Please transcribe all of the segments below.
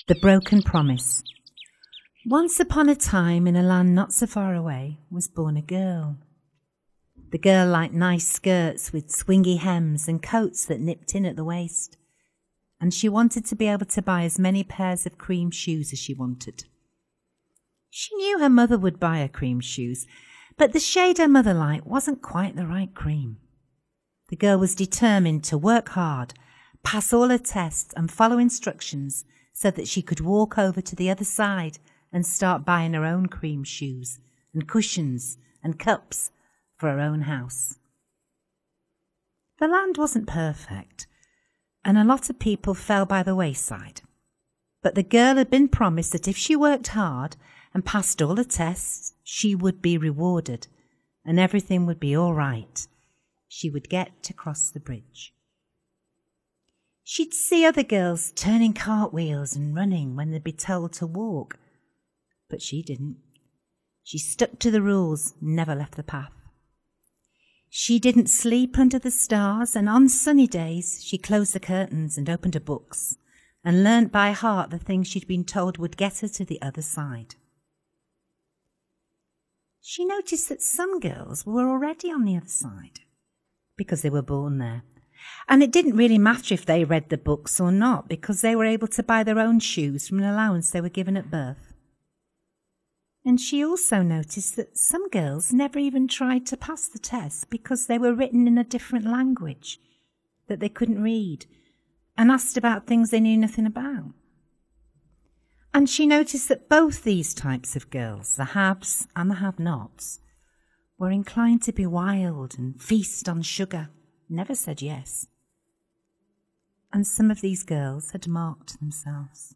The Broken Promise. Once upon a time, in a land not so far away, was born a girl. The girl liked nice skirts with swingy hems and coats that nipped in at the waist. And she wanted to be able to buy as many pairs of cream shoes as she wanted. She knew her mother would buy her cream shoes, but the shade her mother liked wasn't quite the right cream. The girl was determined to work hard, pass all her tests and follow instructions so that she could walk over to the other side and start buying her own cream shoes and cushions and cups for her own house. The land wasn't perfect, and a lot of people fell by the wayside. But the girl had been promised that if she worked hard and passed all the tests, she would be rewarded and everything would be all right. She would get to cross the bridge. She'd see other girls turning cartwheels and running when they'd be told to walk. But she didn't. She stuck to the rules, never left the path. She didn't sleep under the stars, and on sunny days she closed the curtains and opened her books and learnt by heart the things she'd been told would get her to the other side. She noticed that some girls were already on the other side because they were born there. And it didn't really matter if they read the books or not, because they were able to buy their own shoes from an allowance they were given at birth. And she also noticed that some girls never even tried to pass the test because they were written in a different language that they couldn't read and asked about things they knew nothing about. And she noticed that both these types of girls, the haves and the have-nots, were inclined to be wild and feast on sugar. Never said yes. And some of these girls had marked themselves.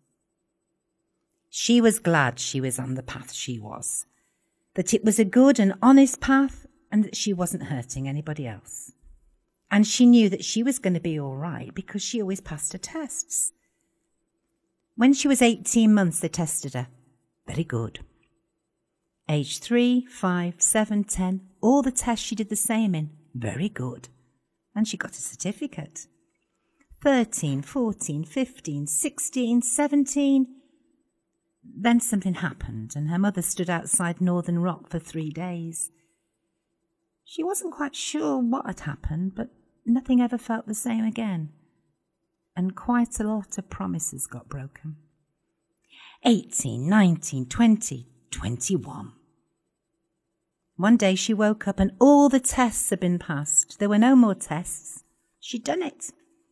She was glad she was on the path she was, that it was a good and honest path and that she wasn't hurting anybody else. And she knew that she was going to be all right because she always passed her tests. When she was 18 months, they tested her. Very good. Age 3, 5, 7, 10, all the tests she did the same in. Very good. And she got a certificate. 13, 14, 15, 16, 17. Then something happened and her mother stood outside Northern Rock for 3 days. She wasn't quite sure what had happened, but nothing ever felt the same again. And quite a lot of promises got broken. 18, 19, 20, 21. One day she woke up and all the tests had been passed. There were no more tests. She'd done it.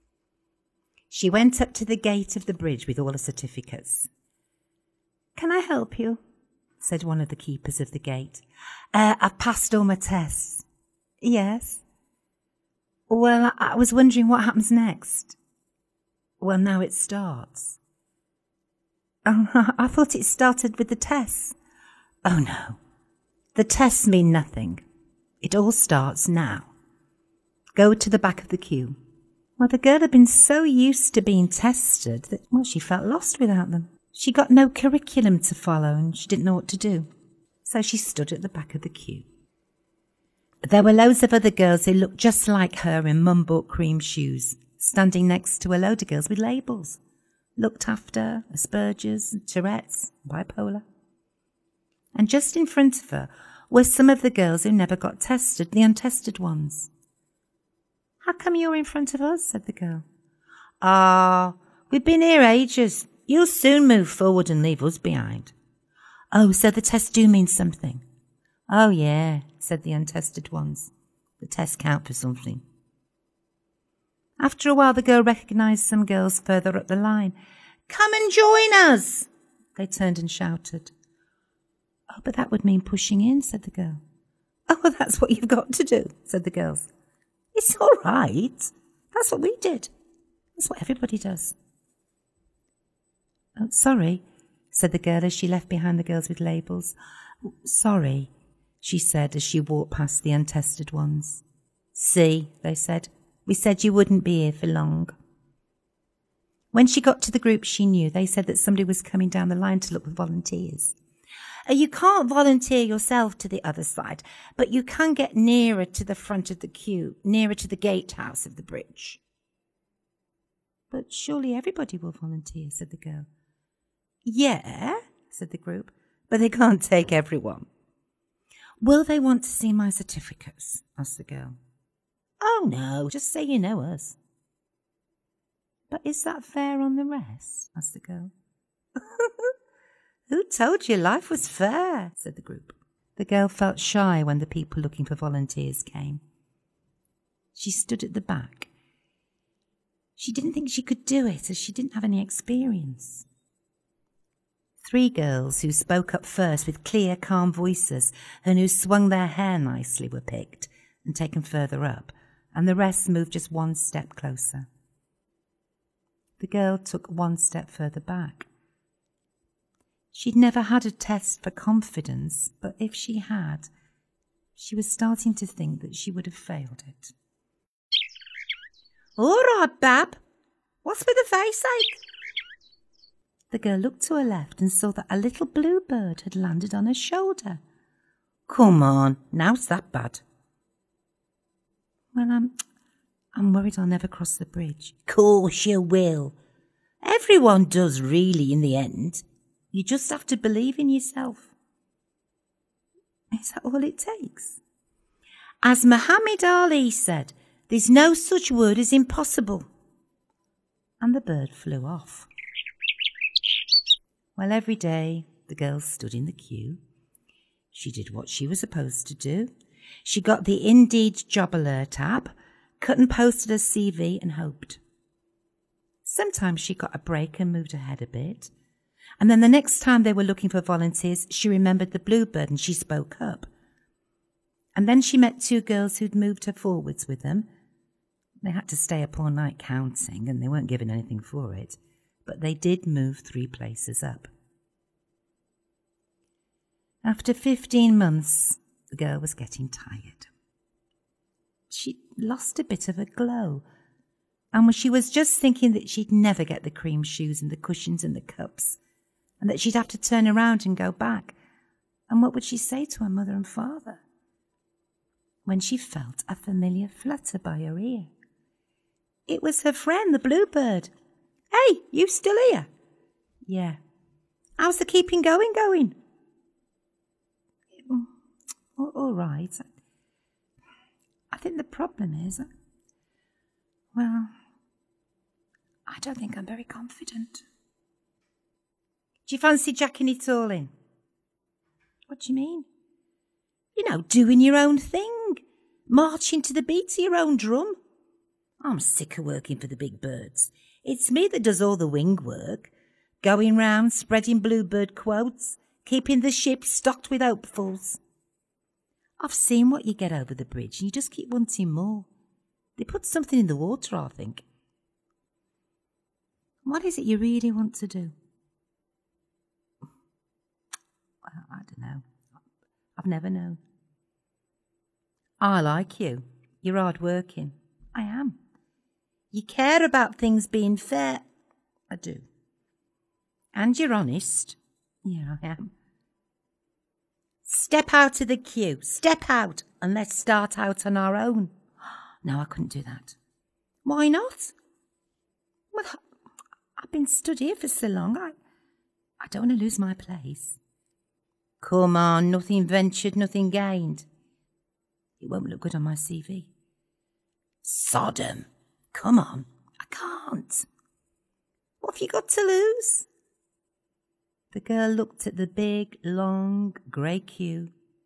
She went up to the gate of the bridge with all her certificates. "Can I help you?" said one of the keepers of the gate. "I've passed all my tests." "Yes." "Well, I was wondering what happens next." "Well, now it starts." "Oh, I thought it started with the tests." "Oh, no. The tests mean nothing. It all starts now. Go to the back of the queue." Well, the girl had been so used to being tested that, she felt lost without them. She got no curriculum to follow and she didn't know what to do. So she stood at the back of the queue. There were loads of other girls who looked just like her in mum-bought cream shoes, standing next to a load of girls with labels. Looked after, Asperger's, Tourette's, bipolar. And just in front of her were some of the girls who never got tested, the untested ones. "How come you're in front of us?" said the girl. We've been here ages. You'll soon move forward and leave us behind." "Oh, so the tests do mean something?" "Oh, yeah," said the untested ones. "The tests count for something." After a while, the girl recognised some girls further up the line. "Come and join us!" they turned and shouted. "Oh, but that would mean pushing in," said the girl. "Oh, well, that's what you've got to do," said the girls. "It's all right. That's what we did. That's what everybody does." "Oh, sorry," said the girl as she left behind the girls with labels. "Sorry," she said as she walked past the untested ones. "See," they said, "we said you wouldn't be here for long." When she got to the group she knew, they said that somebody was coming down the line to look for volunteers. "You can't volunteer yourself to the other side, but you can get nearer to the front of the queue, nearer to the gatehouse of the bridge." "But surely everybody will volunteer," said the girl. Yeah, said the group, but they can't take everyone. Will they want to see my certificates? Asked the girl. Oh, no, just say you know us. But is that fair on the rest? Asked the girl. Who told you life was fair? Said the group. The girl felt shy when the people looking for volunteers came. She stood at the back. She didn't think she could do it as she didn't have any experience. 3 girls who spoke up first with clear, calm voices and who swung their hair nicely were picked and taken further up, and the rest moved just 1 step closer. The girl took 1 step further back. She'd never had a test for confidence, but if she had, she was starting to think that she would have failed it. All right, Bab. What's with the face ache? The girl looked to her left and saw that a little bluebird had landed on her shoulder. Come on, now's that bad? Well, I'm worried I'll never cross the bridge. Course you will. Everyone does really in the end. You just have to believe in yourself. Is that all it takes? As Muhammad Ali said, there's no such word as impossible. And the bird flew off. Well, every day the girl stood in the queue. She did what she was supposed to do. She got the Indeed job alert app, cut and posted her CV and hoped. Sometimes she got a break and moved ahead a bit. And then the next time they were looking for volunteers, she remembered the bluebird and she spoke up. And then she met 2 girls who'd moved her forwards with them. They had to stay up all night counting and they weren't given anything for it. But they did move 3 places up. After 15 months, the girl was getting tired. She'd lost a bit of her glow. And she was just thinking that she'd never get the cream shoes and the cushions and the cups, and that she'd have to turn around and go back. And what would she say to her mother and father? When she felt a familiar flutter by her ear. It was her friend, the bluebird. Hey, you still here? Yeah. How's the keeping going? All right. I think the problem is, well, I don't think I'm very confident. Do you fancy jacking it all in? What do you mean? You know, doing your own thing. Marching to the beat of your own drum. I'm sick of working for the big birds. It's me that does all the wing work. Going round, spreading bluebird quotes, keeping the ship stocked with hopefuls. I've seen what you get over the bridge and you just keep wanting more. They put something in the water, I think. What is it you really want to do? Well, I don't know. I've never known. I like you. You're hard working. I am. You care about things being fair. I do. And you're honest. Yeah, I am. Step out of the queue. Step out and let's start out on our own. No, I couldn't do that. Why not? Well, I've been stood here for so long. I don't want to lose my place. Come on, nothing ventured, nothing gained. It won't look good on my CV. Sodom. Come on. I can't. What have you got to lose? The girl looked at the big, long, grey queue.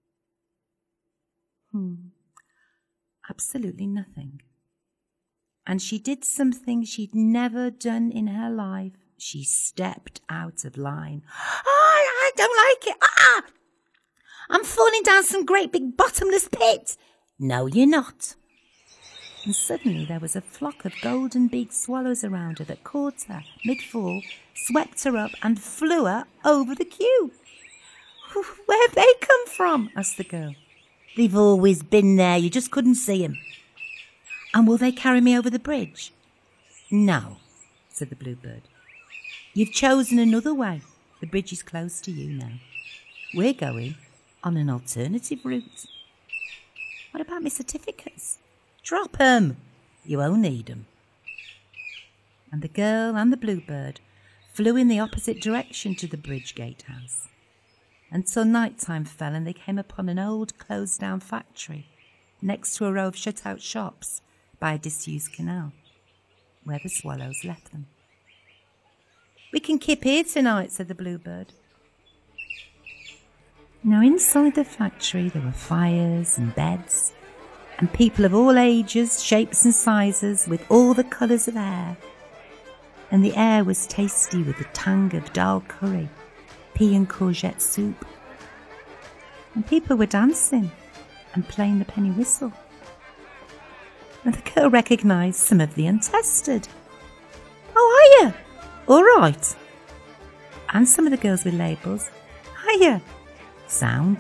Absolutely nothing. And she did something she'd never done in her life. She stepped out of line. Oh, I don't like it. I'm falling down some great big bottomless pit. No, you're not. And suddenly there was a flock of golden-beaked swallows around her that caught her mid-fall, swept her up and flew her over the queue. Where have they come from? Asked the girl. They've always been there, you just couldn't see them. And will they carry me over the bridge? No, said the bluebird. You've chosen another way. The bridge is close to you now. We're going on an alternative route. What about my certificates? Drop 'em. You won't need 'em. And the girl and the bluebird flew in the opposite direction to the bridge gatehouse, until night time fell and they came upon an old closed-down factory next to a row of shut-out shops by a disused canal, where the swallows left them. "We can keep here tonight," said the bluebird. Now inside the factory there were fires and beds, and people of all ages, shapes and sizes, with all the colours of hair. And the air was tasty with the tang of dal curry, pea and courgette soup. And people were dancing and playing the penny whistle. And the girl recognised some of the untested. "Oh, hiya! All right." And some of the girls with labels. "Hiya! Sound."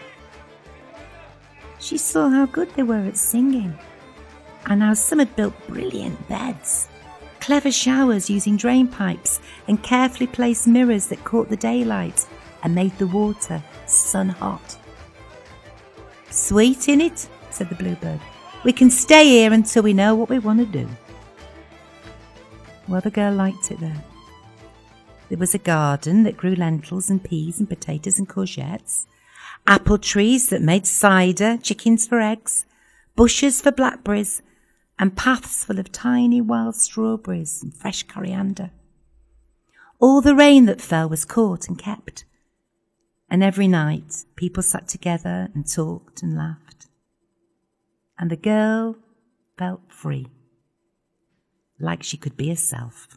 She saw how good they were at singing, and how some had built brilliant beds, clever showers using drain pipes and carefully placed mirrors that caught the daylight and made the water sun hot. "Sweet, innit?" said the bluebird. "We can stay here until we know what we want to do." Well, the girl liked it there. There was a garden that grew lentils and peas and potatoes and courgettes, apple trees that made cider, chickens for eggs, bushes for blackberries, and paths full of tiny wild strawberries and fresh coriander. All the rain that fell was caught and kept, and every night people sat together and talked and laughed. And the girl felt free, like she could be herself.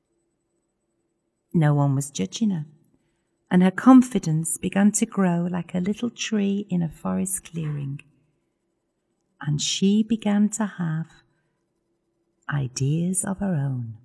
No one was judging her, and her confidence began to grow like a little tree in a forest clearing. And she began to have ideas of her own.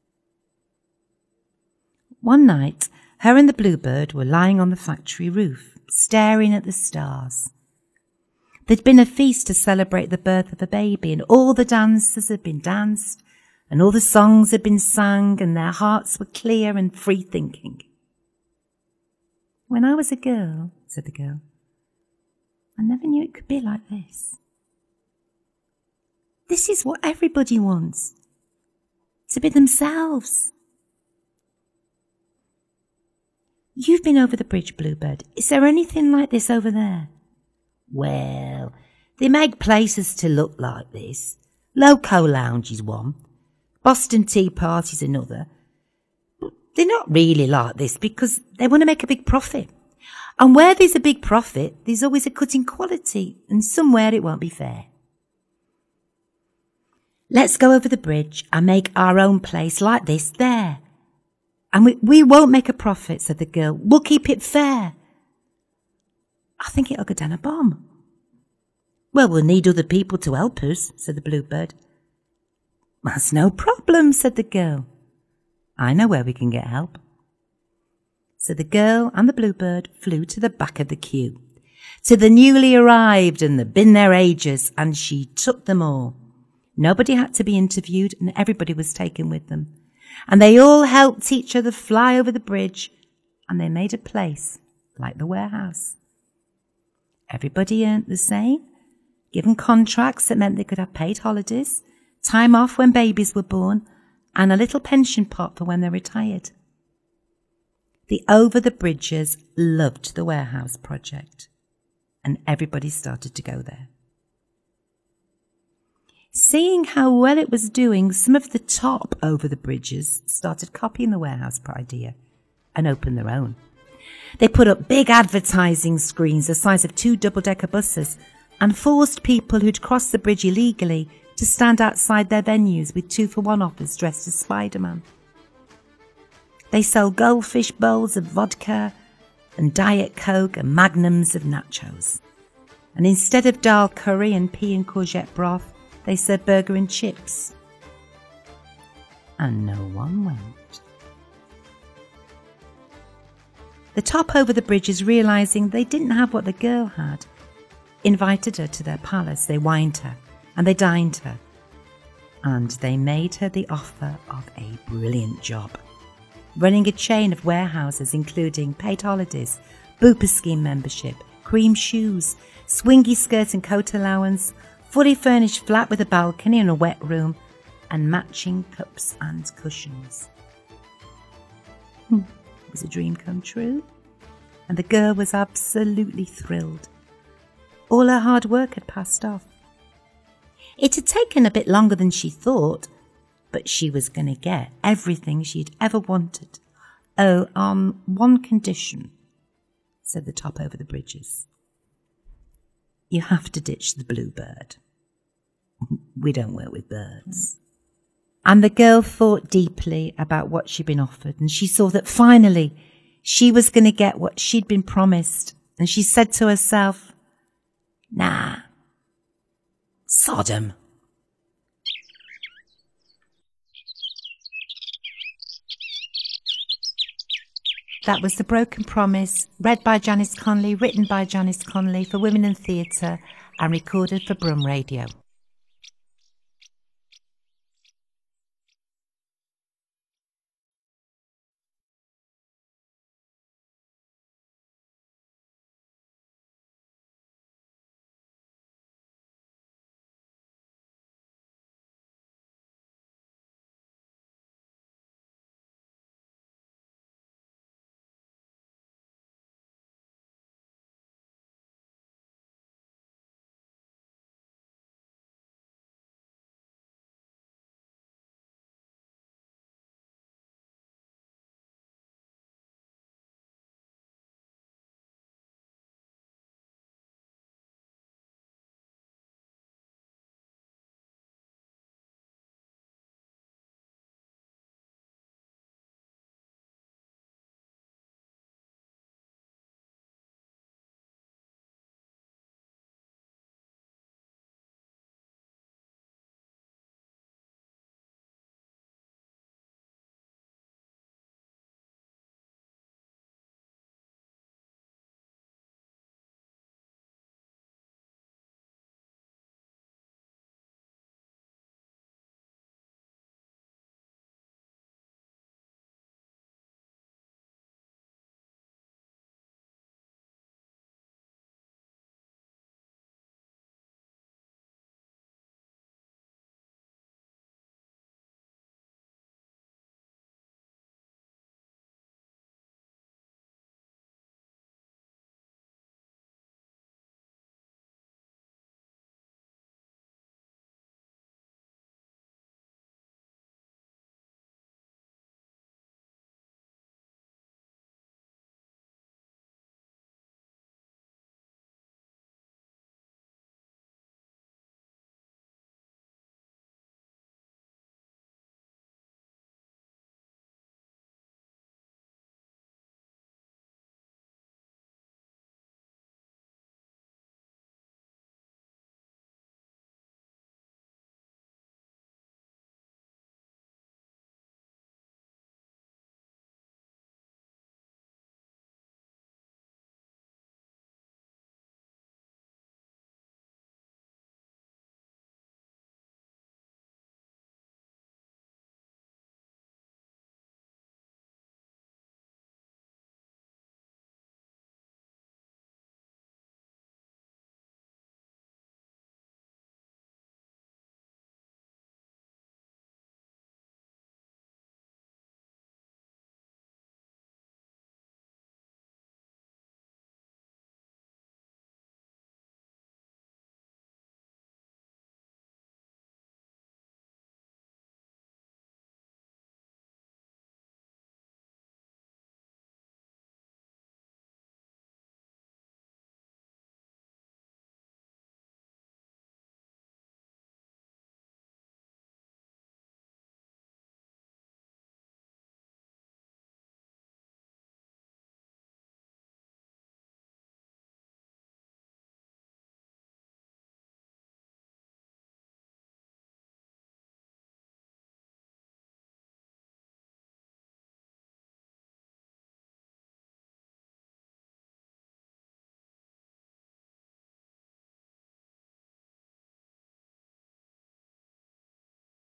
One night, her and the bluebird were lying on the factory roof, staring at the stars. There'd been a feast to celebrate the birth of a baby, and all the dances had been danced, and all the songs had been sung, and their hearts were clear and free-thinking. "When I was a girl," said the girl, "I never knew it could be like this. This is what everybody wants, to be themselves." "You've been over the bridge, bluebird. Is there anything like this over there?" "Well, they make places to look like this. Loco Lounge is one. Boston Tea Party's another. But they're not really like this because they want to make a big profit. And where there's a big profit, there's always a cut in quality, and somewhere it won't be fair. Let's go over the bridge and make our own place like this there. And we won't make a profit," said the girl. "We'll keep it fair." "I think it'll go down a bomb." "Well, we'll need other people to help us," said the bluebird. "That's no problem," said the girl. "I know where we can get help." So the girl and the bluebird flew to the back of the queue, to the newly arrived and the been there ages, and she took them all. Nobody had to be interviewed, and everybody was taken with them. And they all helped each other fly over the bridge, and they made a place like the warehouse. Everybody earned the same, given contracts that meant they could have paid holidays, time off when babies were born, and a little pension pot for when they retired. The Over the Bridges loved the warehouse project, and everybody started to go there. Seeing how well it was doing, some of the top Over the Bridges started copying the warehouse idea and opened their own. They put up big advertising screens the size of 2 double-decker buses and forced people who'd crossed the bridge illegally to stand outside their venues with 2-for-1 offers dressed as Spider-Man. They sold goldfish bowls of vodka and Diet Coke and magnums of nachos. And instead of dal curry and pea and courgette broth, they served burger and chips. And no one went. The top Over the Bridges, realising they didn't have what the girl had, invited her to their palace. They wined her and they dined her. And they made her the offer of a brilliant job, running a chain of warehouses including paid holidays, Bupa scheme membership, cream shoes, swingy skirt and coat allowance, fully furnished flat with a balcony and a wet room, and matching cups and cushions. It was a dream come true, and the girl was absolutely thrilled. All her hard work had passed off. It had taken a bit longer than she thought, but she was going to get everything she'd ever wanted. Oh, on one condition, said the top over the bridges. You have to ditch the bluebird. We don't work with birds. And the girl thought deeply about what she'd been offered, and she saw that finally she was going to get what she'd been promised. And she said to herself, nah, Sodom. That was The Broken Promise, read by Janice Conley, written by Janice Conley for Women in Theatre and recorded for Brum Radio.